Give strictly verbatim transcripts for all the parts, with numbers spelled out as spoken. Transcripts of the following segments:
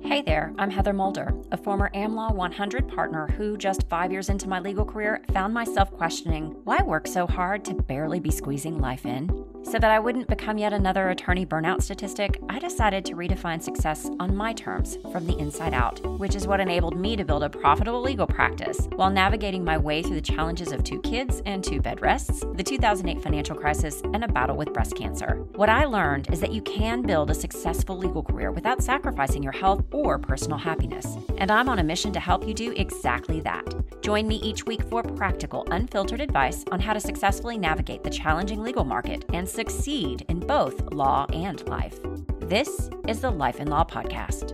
Hey there, I'm Heather Mulder, a former AmLaw one hundred partner who, just five years into my legal career, found myself questioning why work so hard to barely be squeezing life in. So that I wouldn't become yet another attorney burnout statistic, I decided to redefine success on my terms from the inside out, which is what enabled me to build a profitable legal practice while navigating my way through the challenges of two kids and two bed rests, the two thousand eight financial crisis, and a battle with breast cancer. What I learned is that you can build a successful legal career without sacrificing your health or personal happiness. And I'm on a mission to help you do exactly that. Join me each week for practical, unfiltered advice on how to successfully navigate the challenging legal market and succeed in both law and life. This is the Life in Law Podcast.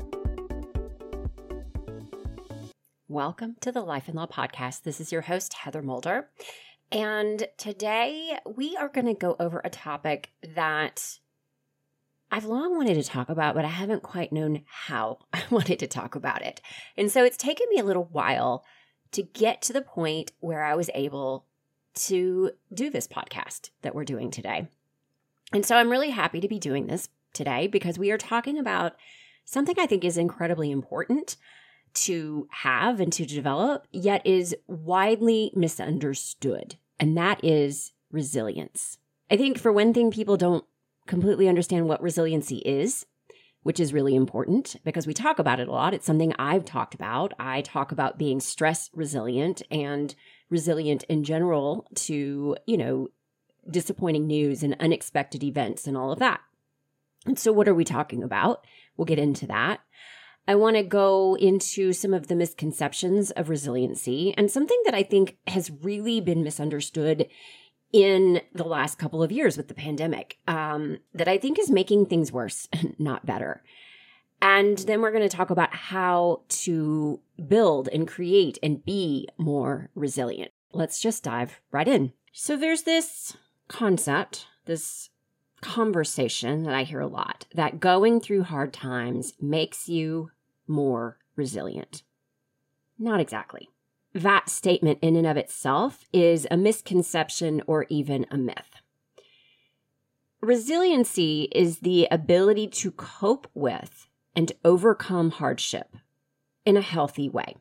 Welcome to the Life in Law Podcast. This is your host, Heather Mulder. And today we are going to go over a topic that I've long wanted to talk about, but I haven't quite known how I wanted to talk about it. And so it's taken me a little while to get to the point where I was able to do this podcast that we're doing today. And so I'm really happy to be doing this today because we are talking about something I think is incredibly important to have and to develop, yet is widely misunderstood, and that is resilience. I think for one thing, people don't completely understand what resiliency is, which is really important because we talk about it a lot. It's something I've talked about. I talk about being stress resilient and resilient in general to, you know, disappointing news and unexpected events and all of that. And so what are we talking about? We'll get into that. I want to go into some of the misconceptions of resiliency and something that I think has really been misunderstood in the last couple of years with the pandemic, um, that I think is making things worse, not better. And then we're going to talk about how to build and create and be more resilient. Let's just dive right in. So there's this concept, this conversation that I hear a lot, that going through hard times makes you more resilient. Not exactly. That statement in and of itself is a misconception or even a myth. Resiliency is the ability to cope with and overcome hardship in a healthy way.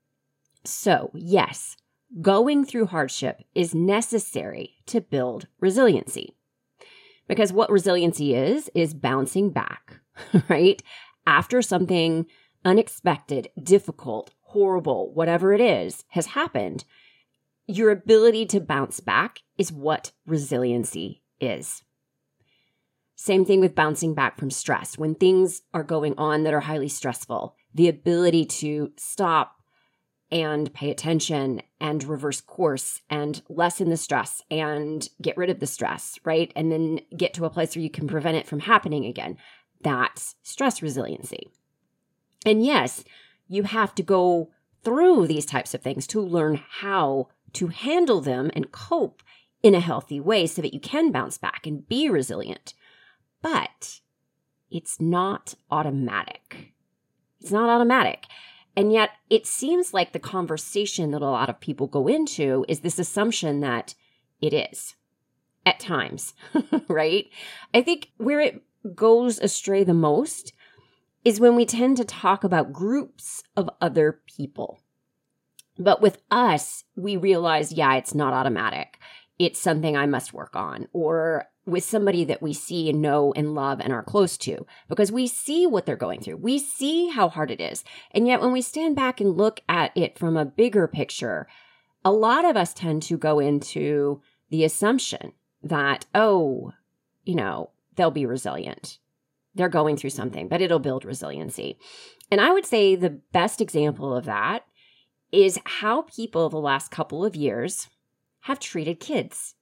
So, yes, going through hardship is necessary to build resiliency. Because what resiliency is, is bouncing back, right? After something unexpected, difficult, horrible, whatever it is, has happened, your ability to bounce back is what resiliency is. Same thing with bouncing back from stress. When things are going on that are highly stressful, the ability to stop and pay attention and reverse course and lessen the stress and get rid of the stress, right? And then get to a place where you can prevent it from happening again. That's stress resiliency. And yes, you have to go through these types of things to learn how to handle them and cope in a healthy way so that you can bounce back and be resilient. But it's not automatic. It's not automatic. And yet it seems like the conversation that a lot of people go into is this assumption that it is at times, right? I think where it goes astray the most is when we tend to talk about groups of other people. But with us, we realize, yeah, it's not automatic. It's something I must work on. Or with somebody that we see and know and love and are close to, because we see what they're going through. We see how hard it is. And yet when we stand back and look at it from a bigger picture, a lot of us tend to go into the assumption that, oh, you know, they'll be resilient. They're going through something, but it'll build resiliency. And I would say the best example of that is how people the last couple of years have treated kids.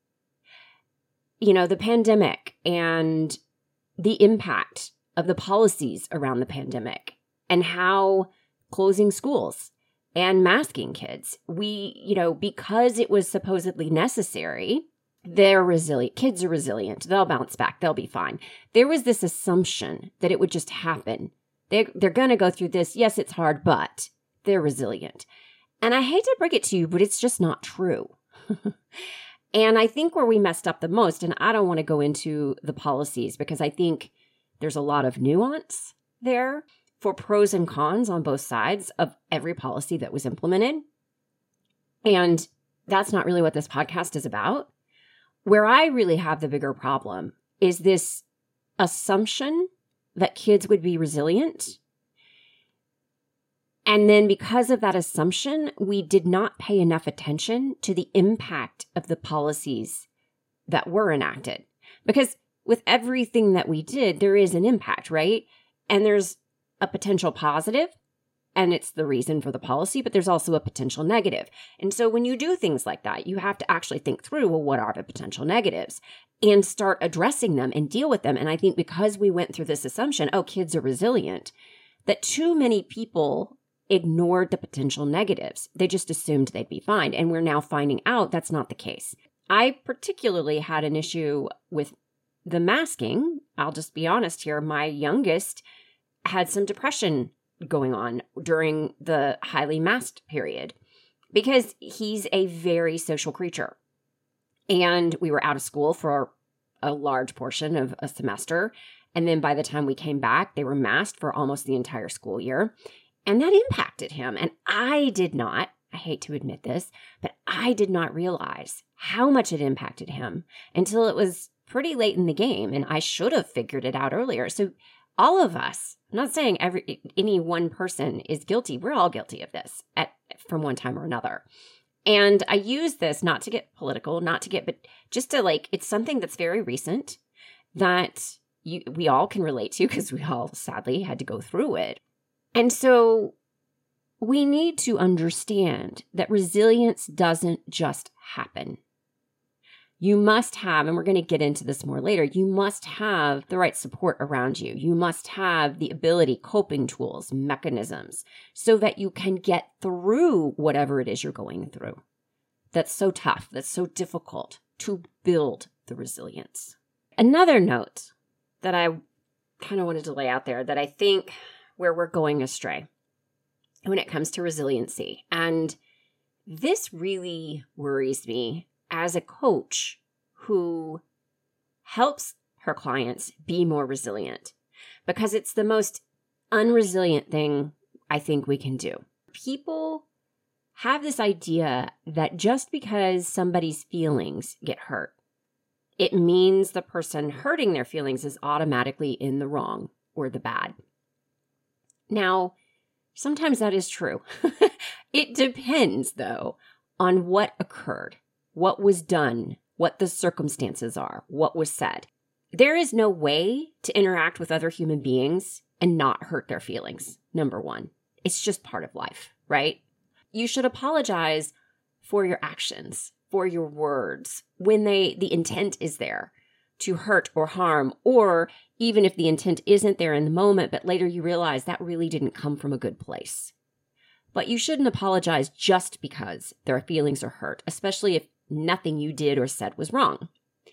You know, the pandemic and the impact of the policies around the pandemic and how closing schools and masking kids, we, you know, because it was supposedly necessary, they're resilient. Kids are resilient. They'll bounce back. They'll be fine. There was this assumption that it would just happen. They're, they're going to go through this. Yes, it's hard, but they're resilient. And I hate to break it to you, but it's just not true. And I think where we messed up the most, and I don't want to go into the policies because I think there's a lot of nuance there, for pros and cons on both sides of every policy that was implemented. And that's not really what this podcast is about. Where I really have the bigger problem is this assumption that kids would be resilient. And then because of that assumption, we did not pay enough attention to the impact of the policies that were enacted. Because with everything that we did, there is an impact, right? And there's a potential positive, and it's the reason for the policy, but there's also a potential negative. And so when you do things like that, you have to actually think through, well, what are the potential negatives? And start addressing them and deal with them. And I think because we went through this assumption, oh, kids are resilient, that too many people ignored the potential negatives. They just assumed they'd be fine. And we're now finding out that's not the case. I particularly had an issue with the masking. I'll just be honest here. My youngest had some depression going on during the highly masked period because he's a very social creature. And we were out of school for a large portion of a semester. And then by the time we came back, they were masked for almost the entire school year. And that impacted him. And I did not, I hate to admit this, but I did not realize how much it impacted him until it was pretty late in the game. And I should have figured it out earlier. So all of us, I'm not saying every any one person is guilty. We're all guilty of this at from one time or another. And I use this not to get political, not to get, but just to like, it's something that's very recent that you we all can relate to because we all sadly had to go through it. And so we need to understand that resilience doesn't just happen. You must have, and we're going to get into this more later, you must have the right support around you. You must have the ability, coping tools, mechanisms, so that you can get through whatever it is you're going through. That's so tough, that's so difficult to build the resilience. Another note that I kind of wanted to lay out there that I think where we're going astray when it comes to resiliency. And this really worries me as a coach who helps her clients be more resilient, because it's the most unresilient thing I think we can do. People have this idea that just because somebody's feelings get hurt, it means the person hurting their feelings is automatically in the wrong or the bad. Now, sometimes that is true. It depends, though, on what occurred, what was done, what the circumstances are, what was said. There is no way to interact with other human beings and not hurt their feelings, number one. It's just part of life, right? You should apologize for your actions, for your words, when they the intent is there to hurt or harm, or even if the intent isn't there in the moment, but later you realize that really didn't come from a good place. But you shouldn't apologize just because their feelings are hurt, especially if nothing you did or said was wrong.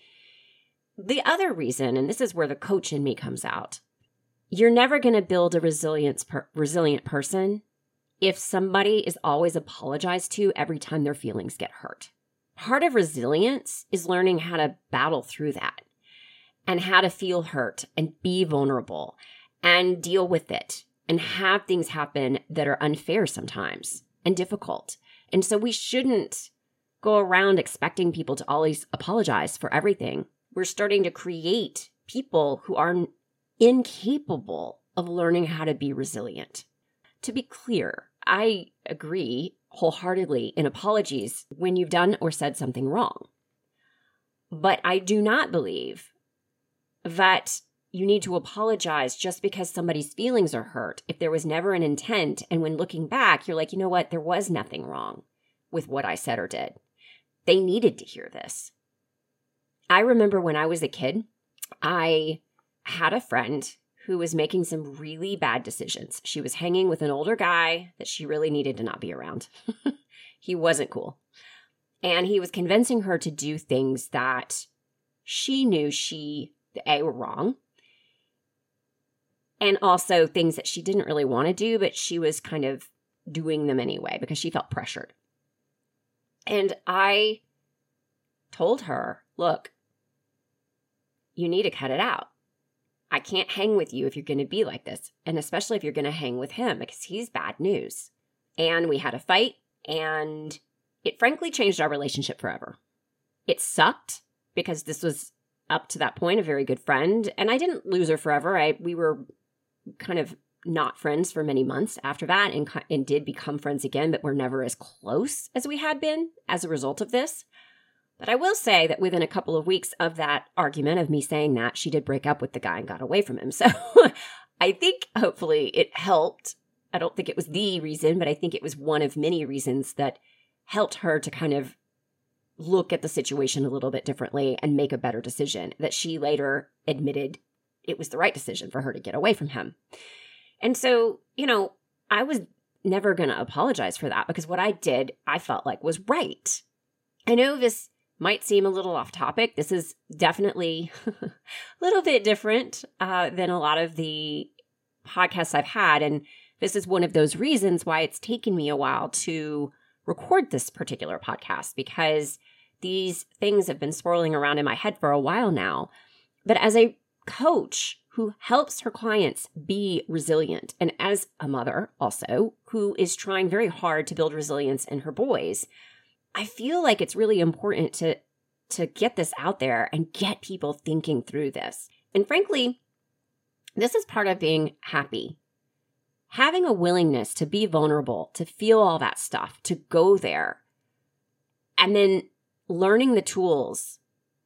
The other reason, and this is where the coach in me comes out, you're never going to build a resilience per- resilient person if somebody is always apologized to every time their feelings get hurt. Part of resilience is learning how to battle through that and how to feel hurt and be vulnerable and deal with it and have things happen that are unfair sometimes and difficult. And so we shouldn't go around expecting people to always apologize for everything. We're starting to create people who are incapable of learning how to be resilient. To be clear, I agree wholeheartedly in apologies when you've done or said something wrong. But I do not believe that you need to apologize just because somebody's feelings are hurt if there was never an intent. And when looking back, you're like, you know what? There was nothing wrong with what I said or did. They needed to hear this. I remember when I was a kid, I had a friend who was making some really bad decisions. She was hanging with an older guy that she really needed to not be around. He wasn't cool. And he was convincing her to do things that she knew she, A, were wrong. And also things that she didn't really want to do, but she was kind of doing them anyway because she felt pressured. And I told her, look, you need to cut it out. I can't hang with you if you're going to be like this. And especially if you're going to hang with him because he's bad news. And we had a fight and it frankly changed our relationship forever. It sucked because this was up to that point a very good friend. And I didn't lose her forever. I we were kind of not friends for many months after that and, and did become friends again, but we're never as close as we had been as a result of this. But I will say that within a couple of weeks of that argument, of me saying that, she did break up with the guy and got away from him. So I think hopefully it helped. I don't think it was the reason, but I think it was one of many reasons that helped her to kind of look at the situation a little bit differently and make a better decision that she later admitted it was the right decision for her to get away from him. And so, you know, I was never going to apologize for that because what I did, I felt like was right. I know this might seem a little off topic. This is definitely a little bit different uh, than a lot of the podcasts I've had. And this is one of those reasons why it's taken me a while to record this particular podcast, because these things have been swirling around in my head for a while now. But as a coach who helps her clients be resilient, and as a mother also who is trying very hard to build resilience in her boys, I feel like it's really important to, to get this out there and get people thinking through this. And frankly, this is part of being happy. Having a willingness to be vulnerable, to feel all that stuff, to go there, and then learning the tools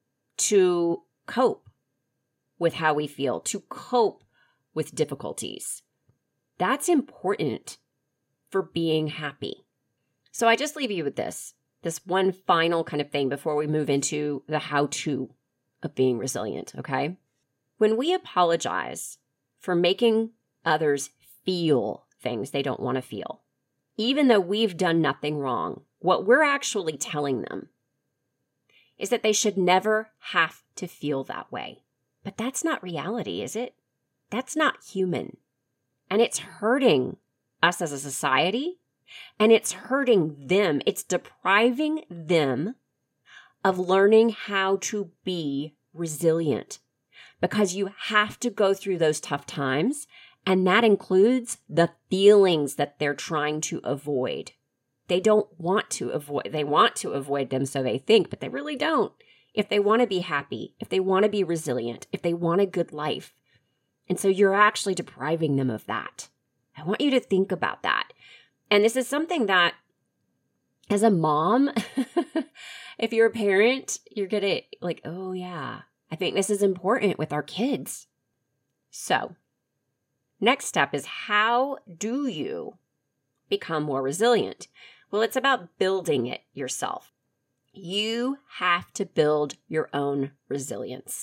to cope with how we feel, to cope with difficulties. That's important for being happy. So I just leave you with this. This one final kind of thing before we move into the how-to of being resilient, okay? When we apologize for making others feel things they don't want to feel, even though we've done nothing wrong, what we're actually telling them is that they should never have to feel that way. But that's not reality, is it? That's not human. And it's hurting us as a society. And it's hurting them. It's depriving them of learning how to be resilient because you have to go through those tough times. And that includes the feelings that they're trying to avoid. They don't want to avoid, they want to avoid them, so they think, but they really don't. If they want to be happy, if they want to be resilient, if they want a good life. And so you're actually depriving them of that. I want you to think about that. And this is something that, as a mom, if you're a parent, you're going to like, oh yeah, I think this is important with our kids. So, next step is, how do you become more resilient? Well, it's about building it yourself. You have to build your own resilience.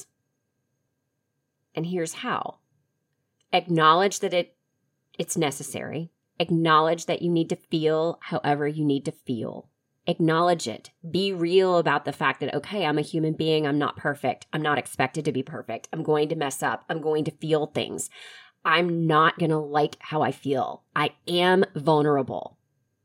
And here's how. Acknowledge that it it's necessary. Acknowledge that you need to feel however you need to feel. Acknowledge it. Be real about the fact that, okay, I'm a human being. I'm not perfect. I'm not expected to be perfect. I'm going to mess up. I'm going to feel things. I'm not going to like how I feel. I am vulnerable.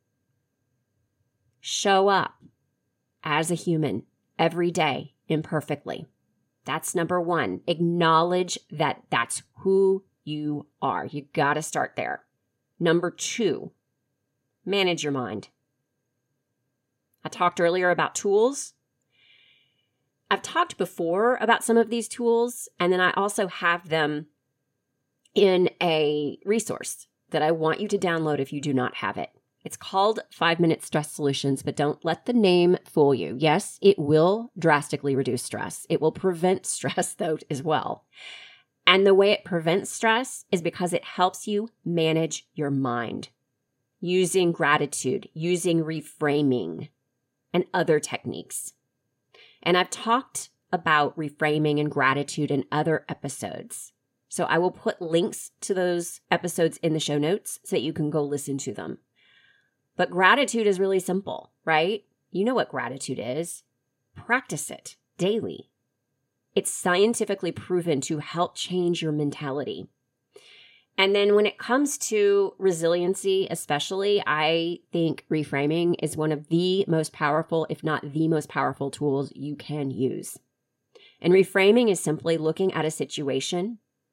Show up as a human every day imperfectly. That's number one. Acknowledge that that's who you are. You got to start there. Number two, manage your mind. I talked earlier about tools. I've talked before about some of these tools, and then I also have them in a resource that I want you to download if you do not have it. It's called Five Minute Stress Solutions, but don't let the name fool you. Yes, it will drastically reduce stress. It will prevent stress, though, as well. And the way it prevents stress is because it helps you manage your mind using gratitude, using reframing, and other techniques. And I've talked about reframing and gratitude in other episodes. So I will put links to those episodes in the show notes so that you can go listen to them. But gratitude is really simple, right? You know what gratitude is. Practice it daily. It's scientifically proven to help change your mentality. And then when it comes to resiliency, especially, I think reframing is one of the most powerful, if not the most powerful tools you can use. And reframing is simply looking at a situation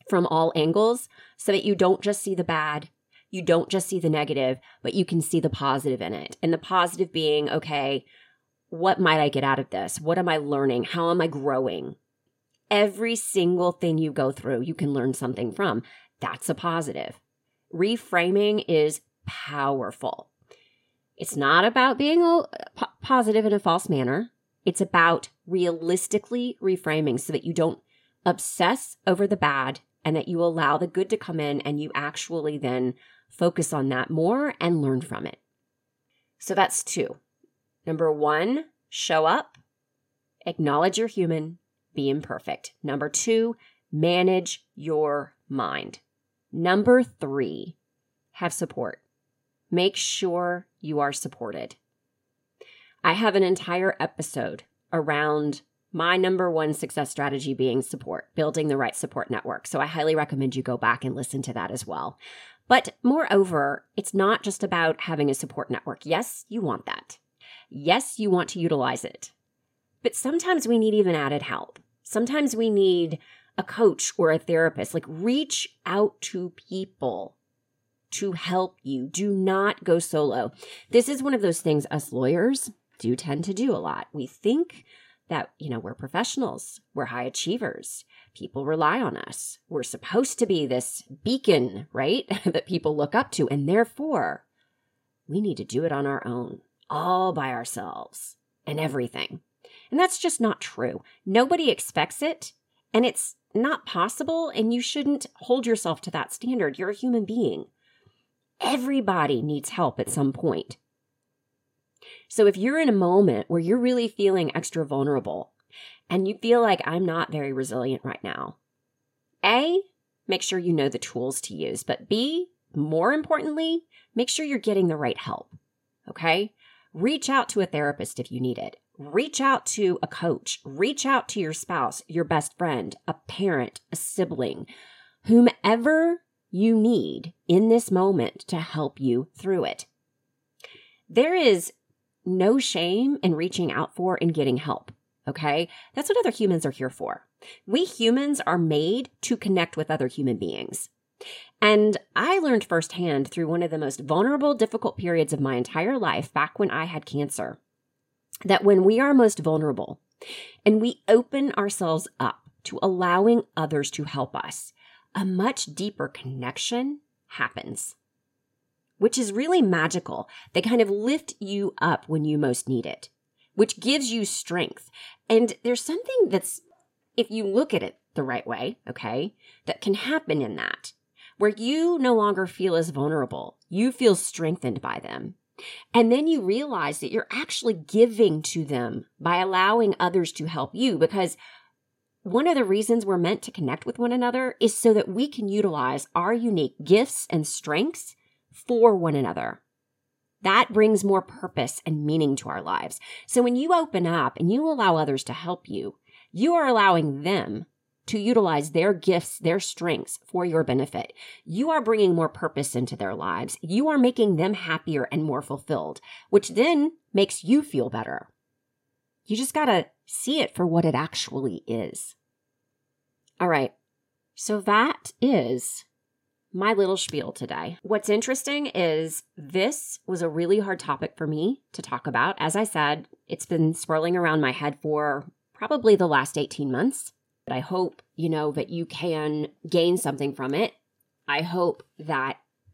from all angles so that you don't just see the bad, you don't just see the negative, but you can see the positive in it. And the positive being, okay, what might I get out of this? What am I learning? How am I growing? Every single thing you go through, you can learn something from. That's a positive. Reframing is powerful. It's not about being a, p- positive in a false manner. It's about realistically reframing so that you don't obsess over the bad and that you allow the good to come in and you actually then focus on that more and learn from it. So that's two. Number one, show up, acknowledge you're human, be imperfect. Number two, manage your mind. Number three, have support. Make sure you are supported. I have an entire episode around my number one success strategy being support, building the right support network. So I highly recommend you go back and listen to that as well. But moreover, it's not just about having a support network. Yes, you want that. Yes, you want to utilize it. But sometimes we need even added help. Sometimes we need a coach or a therapist. Like, reach out to people to help you. Do not go solo. This is one of those things us lawyers do tend to do a lot. We think that, you know, we're professionals, we're high achievers, people rely on us, we're supposed to be this beacon, right, that people look up to, and therefore we need to do it on our own, all by ourselves and everything. And that's just not true. Nobody expects it, and it's not possible, and you shouldn't hold yourself to that standard. You're a human being. Everybody needs help at some point. So if you're in a moment where you're really feeling extra vulnerable and you feel like I'm not very resilient right now, A, make sure you know the tools to use, but B, more importantly, make sure you're getting the right help, okay? Reach out to a therapist if you need it. Reach out to a coach. Reach out to your spouse, your best friend, a parent, a sibling, whomever you need in this moment to help you through it. There is no shame in reaching out for and getting help, okay? That's what other humans are here for. We humans are made to connect with other human beings. And I learned firsthand through one of the most vulnerable, difficult periods of my entire life, back when I had cancer, that when we are most vulnerable and we open ourselves up to allowing others to help us, a much deeper connection happens, which is really magical. They kind of lift you up when you most need it, which gives you strength. And there's something that's, if you look at it the right way, okay, that can happen in that, where you no longer feel as vulnerable. You feel strengthened by them. And then you realize that you're actually giving to them by allowing others to help you, because one of the reasons we're meant to connect with one another is so that we can utilize our unique gifts and strengths for one another. That brings more purpose and meaning to our lives. So when you open up and you allow others to help you, you are allowing them to utilize their gifts, their strengths for your benefit. You are bringing more purpose into their lives. You are making them happier and more fulfilled, which then makes you feel better. You just got to see it for what it actually is. All right. So that is my little spiel today. What's interesting is this was a really hard topic for me to talk about. As I said, it's been swirling around my head for probably the last eighteen months. But I hope, you know, that you can gain something from it. I hope that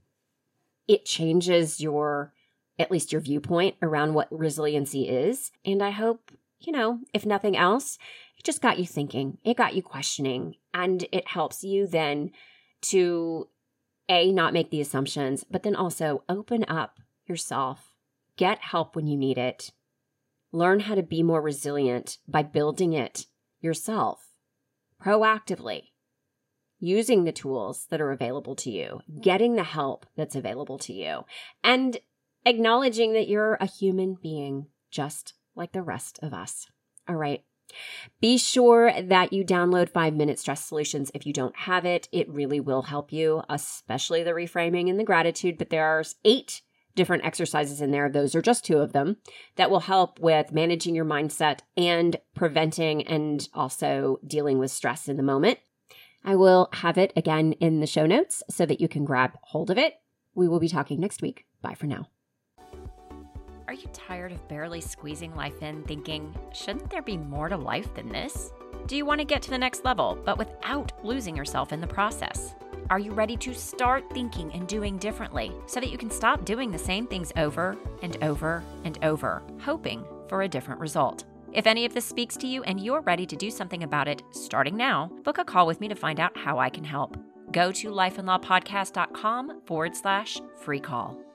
it changes your, at least your viewpoint around what resiliency is. And I hope, you know, if nothing else, it just got you thinking. It got you questioning. And it helps you then to A, not make the assumptions, but then also open up yourself, get help when you need it, learn how to be more resilient by building it yourself, proactively, using the tools that are available to you, getting the help that's available to you, and acknowledging that you're a human being just like the rest of us. All right. Be sure that you download five minute Stress Solutions if you don't have it. It really will help you, especially the reframing and the gratitude. But there are eight different exercises in there. Those are just two of them that will help with managing your mindset and preventing and also dealing with stress in the moment. I will have it again in the show notes so that you can grab hold of it. We will be talking next week. Bye for now. Are you tired of barely squeezing life in, thinking, shouldn't there be more to life than this? Do you want to get to the next level, but without losing yourself in the process? Are you ready to start thinking and doing differently so that you can stop doing the same things over and over and over, hoping for a different result? If any of this speaks to you and you're ready to do something about it starting now, book a call with me to find out how I can help. Go to lifeandlawpodcast.com forward slash free call.